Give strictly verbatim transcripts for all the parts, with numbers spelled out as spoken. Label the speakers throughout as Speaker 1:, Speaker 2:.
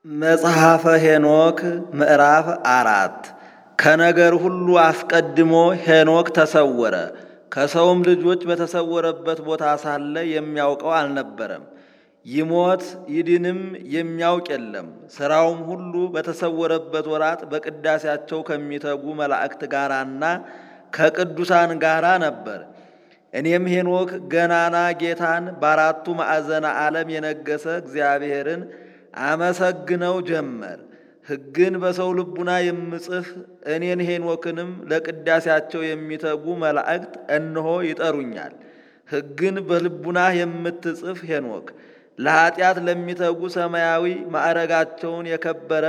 Speaker 1: መጽሐፈ ሄኖክ ምዕራፍ አራት ከነገር ሁሉ አስቀድሞ ሄኖክ ተሰወረ። ከሰውም ልጆች በተሰወረበት ቦታ ሳለ የሚያውቀው አልነበረም። ይሞት ይድንም የሚያውቅ የለም። ሥራውም ሁሉ በተሰወረበት ወራት በቅዳሴያቸው ከሚተጉ መላእክት ጋራና ከቅዱሳን ጋራ ነበር። እኔም ሄኖክ ገናና ጌታን በአራቱ ማዕዘነ ዓለም የነገሰ እግዚአብሔርን አመሰግነው ጀመር። ሕግን በሰው ልቡና የምጽፍ እኔን ሄኖክንም ለቅዳሴያቸው የሚተጉ መላእክት እነሆ ይጠሩኛል። ሕግን በልቡና የምትጽፍ ሄኖክ ለኀጢአት ለሚተጉ ሰማያዊ ማዕረጋቸውን የከበረ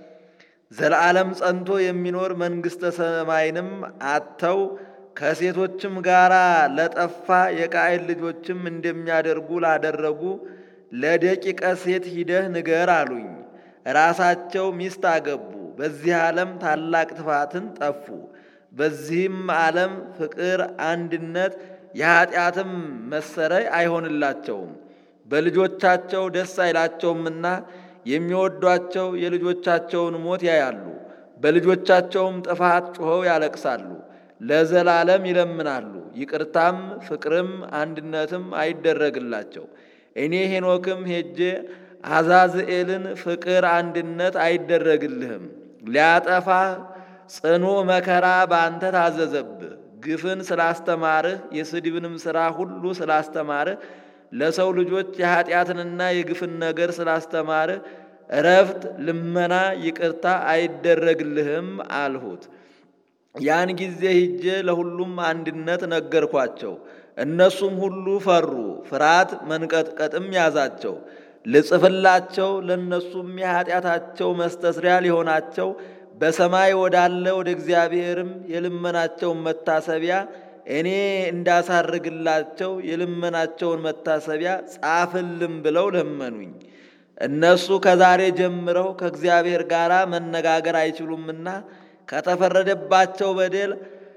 Speaker 1: ዘለዓለም ጸንቶ የሚኖር መንግሥተ ሰማይንም አጥተው ከሴቶችም ጋር ለጠፋ የቃየል ልጆችም እንደሚያደርጉ ላደረጉ ለደቂቀ ሴት ሂደህ ንገር አሉኝ። ራሳቸው ሚስት አገቡ፣ በዚህ ዓለም ታላቅ ጥፋትን ጠፉ። በዚህም ዓለም ፍቅር፣ አንድነት፣ የኀጢአትም መሰረይ አይሆንላቸውም። በልጆቻቸው ደስ አይላቸውምና የሚወዷቸው የልጆቻቸውን ሞት ያያሉ። በልጆቻቸውም ጥፋት ጮኸው ያለቅሳሉ፣ ለዘላለም ይለምናሉ። ይቅርታም ፍቅርም አንድነትም አይደረግላቸው። እኔ ሄኖክም ሄጄ አዛዝኤልን ፍቅር አንድነት አይደረግልህም፣ ሊያጠፋህ ጽኑ መከራ በአንተ ታዘዘብህ። ግፍን ስላስተማርህ የስድብንም ሥራ ሁሉ ስላስተማርህ ለሰው ልጆች የኀጢአትንና የግፍን ነገር ስላስተማርህ እረፍት፣ ልመና፣ ይቅርታ አይደረግልህም አልሁት። ያን ጊዜ ሂጄ ለሁሉም አንድነት ነገርኳቸው። እነሱም ሁሉ ፈሩ፣ ፍርሃት መንቀጥቀጥም ያዛቸው። ልጽፍላቸው ለእነሱም የኀጢአታቸው መስተስሪያ ሊሆናቸው በሰማይ ወዳለ ወደ እግዚአብሔርም የልመናቸውን መታሰቢያ እኔ እንዳሳርግላቸው የልመናቸውን መታሰቢያ ጻፍልም ብለው ለመኑኝ። እነሱ ከዛሬ ጀምረው ከእግዚአብሔር ጋር መነጋገር አይችሉምና ከተፈረደባቸው በደል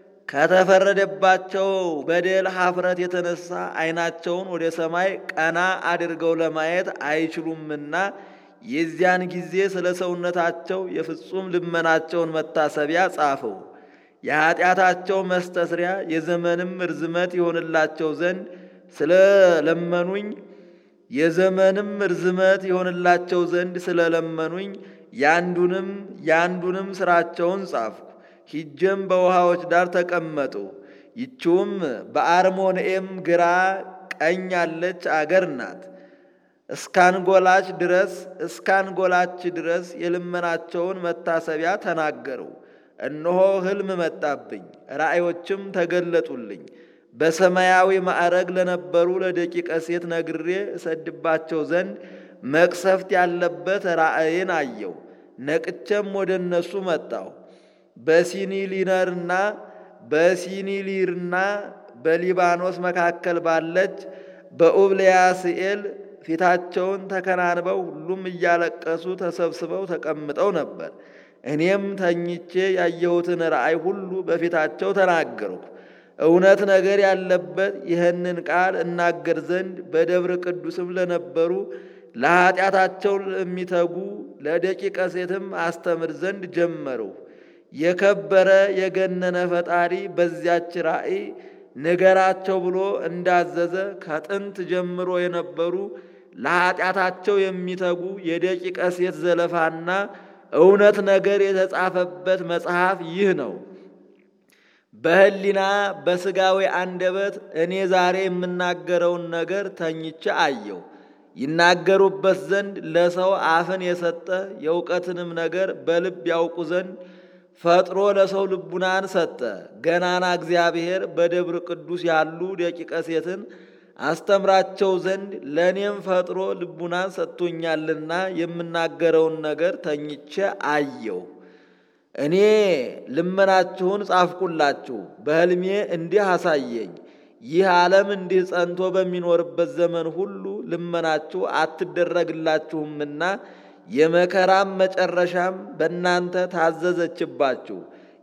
Speaker 1: ከተፈረደባቸው በደል ኀፍረት የተነሳ ዓይናቸውን ወደ ሰማይ ቀና አድርገው ለማየት አይችሉምና የዚያን ጊዜ ስለ ሰውነታቸው የፍጹም ልመናቸውን መታሰቢያ ጻፈው። የኀጢአታቸው መስተስሪያ የዘመንም ርዝመት ይሆንላቸው ዘንድ ስለ ለመኑኝ የዘመንም ርዝመት ይሆንላቸው ዘንድ ስለ ለመኑኝ ያንዱንም ያንዱንም ሥራቸውን ጻፍኩ። ሂጀም በውሃዎች ዳር ተቀመጡ። ይችውም በአርሞንኤም ግራ ቀኝ ያለች አገር ናት። እስካንጎላች ድረስ እስካንጎላች ድረስ የልመናቸውን መታሰቢያ ተናገሩ። እነሆ ሕልም መጣብኝ፣ ራእዮችም ተገለጡልኝ። በሰማያዊ ማዕረግ ለነበሩ ለደቂቀ ሴት ነግሬ እሰድባቸው ዘንድ መቅሰፍት ያለበት ራእይን አየው። ነቅቼም ወደ እነሱ መጣሁ። በሲኒሊነርና በሲኒሊርና በሊባኖስ መካከል ባለች በኡብልያስኤል ፊታቸውን ተከናንበው ሁሉም እያለቀሱ ተሰብስበው ተቀምጠው ነበር። እኔም ተኝቼ ያየሁትን ራእይ ሁሉ በፊታቸው ተናገርኩ። እውነት ነገር ያለበት ይህንን ቃል እናገር ዘንድ በደብረ ቅዱስም ለነበሩ ለኀጢአታቸው ለሚተጉ ለደቂቀ ሴትም አስተምር ዘንድ ጀመርሁ። የከበረ የገነነ ፈጣሪ በዚያች ራእይ ንገራቸው ብሎ እንዳዘዘ ከጥንት ጀምሮ የነበሩ ለኀጢአታቸው የሚተጉ የደቂቀ ሴት ዘለፋና እውነት ነገር የተጻፈበት መጽሐፍ ይህ ነው። በሕሊና በሥጋዊ አንደበት እኔ ዛሬ የምናገረውን ነገር ተኝቼ አየሁ። ይናገሩበት ዘንድ ለሰው አፍን የሰጠ የእውቀትንም ነገር በልብ ያውቁ ዘንድ ፈጥሮ ለሰው ልቡናን ሰጠ። ገናና እግዚአብሔር በደብረ ቅዱስ ያሉ ደቂቀ ሴትን አስተምራቸው ዘንድ ለእኔም ፈጥሮ ልቡናን ሰጥቶኛልና የምናገረውን ነገር ተኝቼ አየሁ። እኔ ልመናችሁን ጻፍኩላችሁ፣ በሕልሜ እንዲህ አሳየኝ። ይህ ዓለም እንዲህ ጸንቶ በሚኖርበት ዘመን ሁሉ ልመናችሁ አትደረግላችሁምና የመከራም መጨረሻም በእናንተ ታዘዘችባችሁ።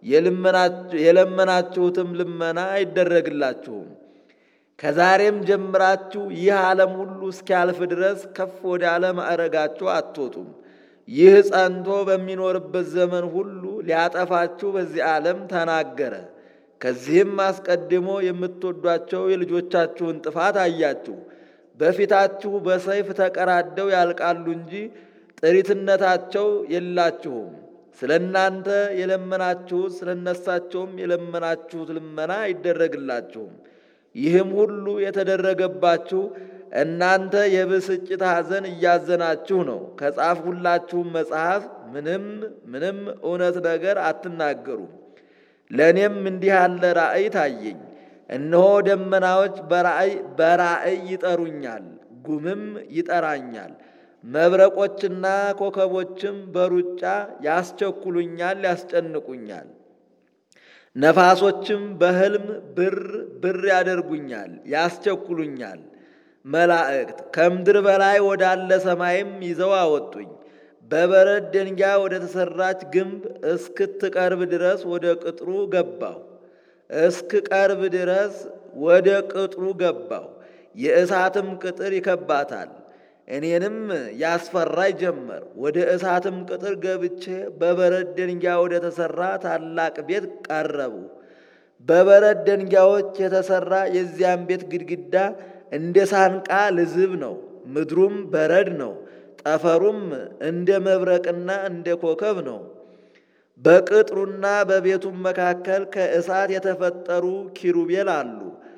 Speaker 1: የለመናችሁትም ልመና አይደረግላችሁም። ከዛሬም ጀምራችሁ ይህ ዓለም ሁሉ እስኪያልፍ ድረስ ከፍ ወዳለ ማዕረጋችሁ አትወጡም። ይህ ጸንቶ በሚኖርበት ዘመን ሁሉ ሊያጠፋችሁ በዚህ ዓለም ተናገረ። ከዚህም አስቀድሞ የምትወዷቸው የልጆቻችሁን ጥፋት አያችሁ። በፊታችሁ በሰይፍ ተቀራደው ያልቃሉ እንጂ ጥሪትነታቸው የላችሁም። ስለ እናንተ የለመናችሁት ስለ እነሳቸውም የለመናችሁት ልመና አይደረግላችሁም። ይህም ሁሉ የተደረገባችሁ እናንተ የብስጭት ሐዘን እያዘናችሁ ነው። ከጻፍሁላችሁም መጽሐፍ ምንም ምንም እውነት ነገር አትናገሩም። ለእኔም እንዲህ ያለ ራእይ ታየኝ። እነሆ ደመናዎች በራእይ በራእይ ይጠሩኛል፣ ጉምም ይጠራኛል። መብረቆችና ኮከቦችም በሩጫ ያስቸኩሉኛል፣ ያስጨንቁኛል። ነፋሶችም በሕልም ብር ብር ያደርጉኛል፣ ያስቸኩሉኛል። መላእክት ከምድር በላይ ወዳለ ሰማይም ይዘው አወጡኝ። በበረድ ደንጊያ ወደ ተሰራች ግንብ እስክትቀርብ ድረስ ወደ ቅጥሩ ገባሁ። እስክቀርብ ድረስ ወደ ቅጥሩ ገባሁ። የእሳትም ቅጥር ይከባታል። እኔንም ያስፈራኝ ጀመር። ወደ እሳትም ቅጥር ገብቼ በበረድ ደንጊያ ወደ ተሰራ ታላቅ ቤት ቀረቡ። በበረድ ደንጊያዎች የተሰራ የዚያም ቤት ግድግዳ እንደ ሳንቃ ልዝብ ነው። ምድሩም በረድ ነው። ጠፈሩም እንደ መብረቅና እንደ ኮከብ ነው። በቅጥሩና በቤቱም መካከል ከእሳት የተፈጠሩ ኪሩቤል አሉ።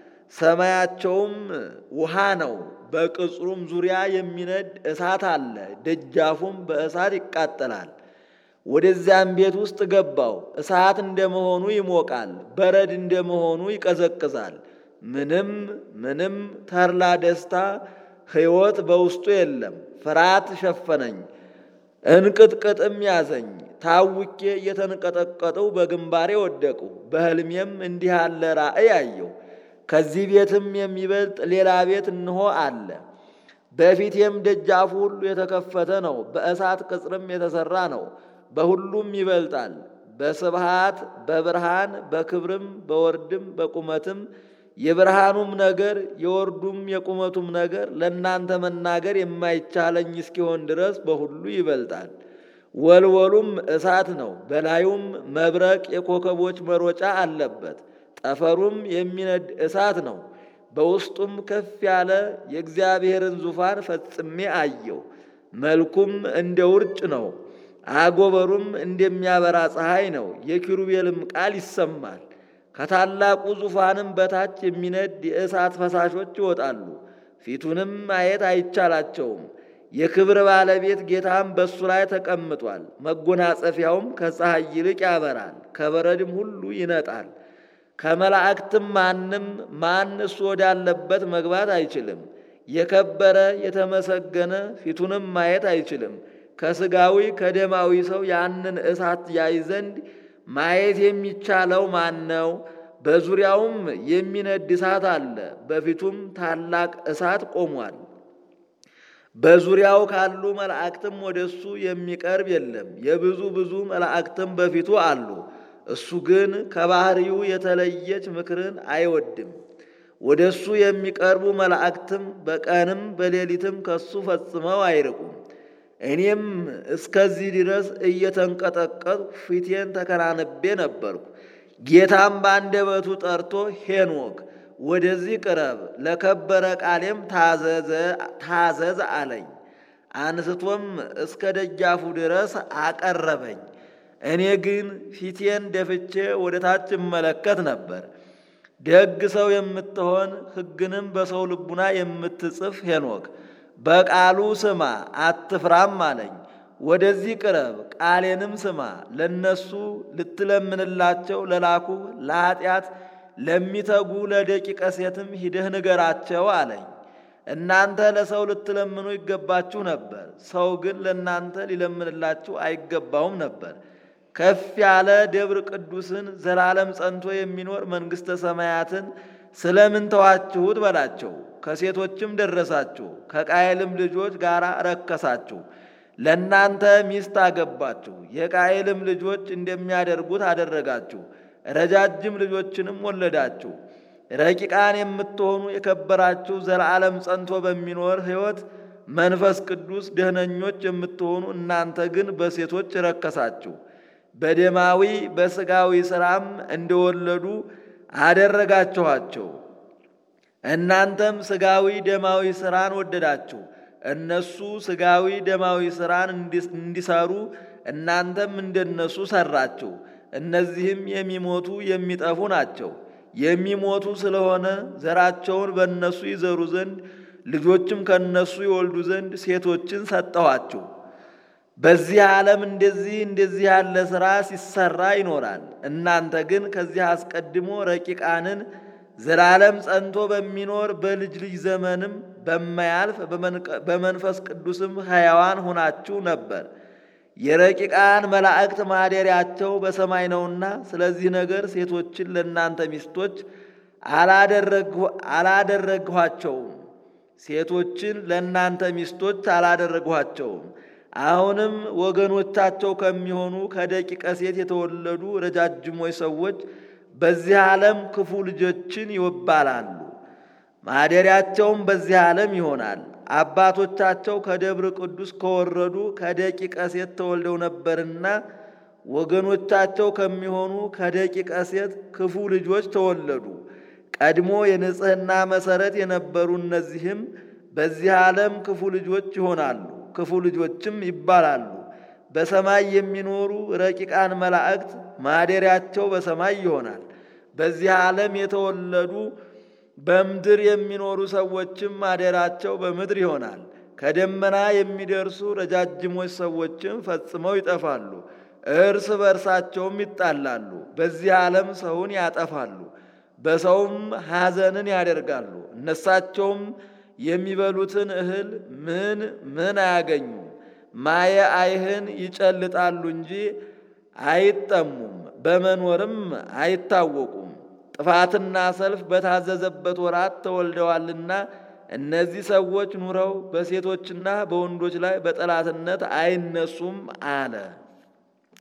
Speaker 1: ሰማያቸውም ውሃ ነው። በቅጽሩም ዙሪያ የሚነድ እሳት አለ። ደጃፉም በእሳት ይቃጠላል። ወደዚያም ቤት ውስጥ ገባው። እሳት እንደመሆኑ ይሞቃል፣ በረድ እንደመሆኑ ይቀዘቅዛል። ምንም ምንም ተድላ ደስታ ሕይወት በውስጡ የለም። ፍርሃት ሸፈነኝ፣ እንቅጥቅጥም ያዘኝ። ታውኬ እየተንቀጠቀጠው በግንባሬ ወደቁ። በሕልሜም እንዲህ ያለ ራእይ አየሁ። ከዚህ ቤትም የሚበልጥ ሌላ ቤት እንሆ አለ። በፊቴም ደጃፉ ሁሉ የተከፈተ ነው። በእሳት ቅጽርም የተሰራ ነው። በሁሉም ይበልጣል። በስብሃት በብርሃን በክብርም በወርድም በቁመትም የብርሃኑም ነገር የወርዱም የቁመቱም ነገር ለእናንተ መናገር የማይቻለኝ እስኪሆን ድረስ በሁሉ ይበልጣል። ወልወሉም እሳት ነው። በላዩም መብረቅ የኮከቦች መሮጫ አለበት። ጠፈሩም የሚነድ እሳት ነው። በውስጡም ከፍ ያለ የእግዚአብሔርን ዙፋን ፈጽሜ አየው። መልኩም እንደ ውርጭ ነው። አጎበሩም እንደሚያበራ ፀሐይ ነው። የኪሩቤልም ቃል ይሰማል። ከታላቁ ዙፋንም በታች የሚነድ የእሳት ፈሳሾች ይወጣሉ። ፊቱንም ማየት አይቻላቸውም። የክብር ባለቤት ጌታም በእሱ ላይ ተቀምጧል። መጎናጸፊያውም ከፀሐይ ይልቅ ያበራል፣ ከበረድም ሁሉ ይነጣል። ከመላእክትም ማንም ማን እሱ ወዳለበት መግባት አይችልም። የከበረ የተመሰገነ ፊቱንም ማየት አይችልም። ከሥጋዊ ከደማዊ ሰው ያንን እሳት ያይ ዘንድ ማየት የሚቻለው ማን ነው? በዙሪያውም የሚነድ እሳት አለ። በፊቱም ታላቅ እሳት ቆሟል። በዙሪያው ካሉ መላእክትም ወደሱ የሚቀርብ የለም። የብዙ ብዙ መላእክትም በፊቱ አሉ። እሱ ግን ከባህሪው የተለየች ምክርን አይወድም። ወደሱ የሚቀርቡ መላእክትም በቀንም በሌሊትም ከሱ ፈጽመው አይርቁም። እኔም እስከዚህ ድረስ እየተንቀጠቀጥኩ ፊቴን ተከናንቤ ነበርኩ። ጌታም በአንደበቱ ጠርቶ ሄኖክ ወደዚህ ቅረብ፣ ለከበረ ቃሌም ታዘዝ አለኝ። አንስቶም እስከ ደጃፉ ድረስ አቀረበኝ። እኔ ግን ፊቴን ደፍቼ ወደ ታች እመለከት ነበር። ደግ ሰው የምትሆን ሕግንም በሰው ልቡና የምትጽፍ ሄኖክ በቃሉ ስማ አትፍራም አለኝ። ወደዚህ ቅረብ ቃሌንም ስማ፣ ለነሱ ልትለምንላቸው ለላኩ ለኃጢአት ለሚተጉ ለደቂቀ ሴትም ሂደህ ንገራቸው አለኝ። እናንተ ለሰው ልትለምኑ ይገባችሁ ነበር፣ ሰው ግን ለእናንተ ሊለምንላችሁ አይገባውም ነበር። ከፍ ያለ ደብር ቅዱስን ዘላለም ጸንቶ የሚኖር መንግሥተ ሰማያትን ስለምን ተዋችሁት በላቸው። ከሴቶችም ደረሳችሁ፣ ከቃየልም ልጆች ጋር ረከሳችሁ። ለእናንተ ሚስት አገባችሁ፣ የቃየልም ልጆች እንደሚያደርጉት አደረጋችሁ። ረጃጅም ልጆችንም ወለዳችሁ። ረቂቃን የምትሆኑ የከበራችሁ ዘላለም ጸንቶ በሚኖር ሕይወት መንፈስ ቅዱስ ደህነኞች የምትሆኑ እናንተ ግን በሴቶች ረከሳችሁ። በደማዊ በሥጋዊ ሥራም እንደወለዱ አደረጋችኋቸው። እናንተም ሥጋዊ ደማዊ ሥራን ወደዳችሁ። እነሱ ሥጋዊ ደማዊ ሥራን እንዲሰሩ እናንተም እንደነሱ ሰራችሁ። እነዚህም የሚሞቱ የሚጠፉ ናቸው። የሚሞቱ ስለሆነ ዘራቸውን በእነሱ ይዘሩ ዘንድ ልጆችም ከነሱ ይወልዱ ዘንድ ሴቶችን ሰጠኋችሁ። በዚህ ዓለም እንደዚህ እንደዚህ ያለ ሥራ ሲሰራ ይኖራል። እናንተ ግን ከዚህ አስቀድሞ ረቂቃንን ዘላለም ጸንቶ በሚኖር በልጅ ልጅ ዘመንም በማያልፍ በመንፈስ ቅዱስም ሕያዋን ሆናችሁ ነበር። የረቂቃን መላእክት ማደሪያቸው በሰማይ ነውና፣ ስለዚህ ነገር ሴቶችን ለእናንተ ሚስቶች አላደረግኋቸውም። ሴቶችን ለእናንተ ሚስቶች አላደረግኋቸውም። አሁንም ወገኖቻቸው ከሚሆኑ ከደቂቀ ሴት የተወለዱ ረጃጅሞች ሰዎች በዚህ ዓለም ክፉ ልጆችን ይወባላሉ። ማደሪያቸውም በዚህ ዓለም ይሆናል። አባቶቻቸው ከደብረ ቅዱስ ከወረዱ ከደቂቀ ሴት ተወልደው ነበርና ወገኖቻቸው ከሚሆኑ ከደቂቀ ሴት ክፉ ልጆች ተወለዱ። ቀድሞ የንጽሕና መሰረት የነበሩ እነዚህም በዚህ ዓለም ክፉ ልጆች ይሆናሉ፣ ክፉ ልጆችም ይባላሉ። በሰማይ የሚኖሩ ረቂቃን መላእክት ማደሪያቸው በሰማይ ይሆናል። በዚህ ዓለም የተወለዱ በምድር የሚኖሩ ሰዎችም ማደሪያቸው በምድር ይሆናል። ከደመና የሚደርሱ ረጃጅሞች ሰዎችም ፈጽመው ይጠፋሉ፣ እርስ በርሳቸውም ይጣላሉ። በዚህ ዓለም ሰውን ያጠፋሉ፣ በሰውም ሐዘንን ያደርጋሉ። እነሳቸውም የሚበሉትን እህል ምን ምን አያገኙም። ማየ አይህን ይጨልጣሉ እንጂ አይጠሙም፣ በመኖርም አይታወቁም። ጥፋትና ሰልፍ በታዘዘበት ወራት ተወልደዋልና እነዚህ ሰዎች ኑረው በሴቶችና በወንዶች ላይ በጠላትነት አይነሱም አለ።